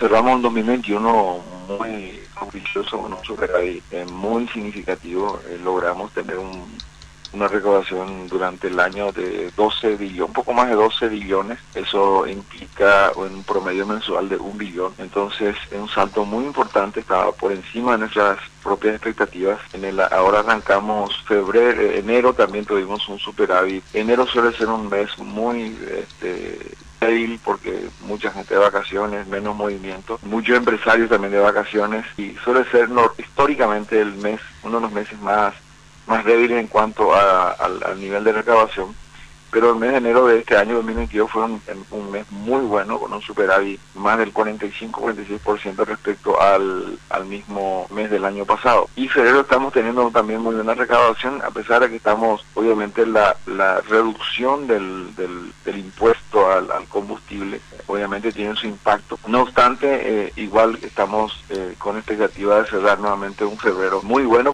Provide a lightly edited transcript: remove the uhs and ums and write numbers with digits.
cerramos el 2021 muy auspicioso, con un superávit muy significativo. Logramos tener una recaudación durante el año de 12 billones, un poco más de 12 billones. Eso implica un promedio mensual de 1 billón. Entonces es un salto muy importante, estaba por encima de nuestras propias expectativas. Ahora arrancamos enero también tuvimos un superávit. Enero suele ser un mes muy débil porque mucha gente de vacaciones, menos movimiento, muchos empresarios también de vacaciones, y suele ser históricamente uno de los meses más débiles en cuanto al nivel de recaudación. Pero el mes de enero de este año 2022 fue un mes muy bueno, con un superávit más del 45-46% respecto al mismo mes del año pasado. Y febrero estamos teniendo también muy buena recaudación, a pesar de que estamos, obviamente, la reducción del impuesto al combustible, obviamente tiene su impacto. No obstante, igual estamos con expectativa de cerrar nuevamente un febrero muy bueno.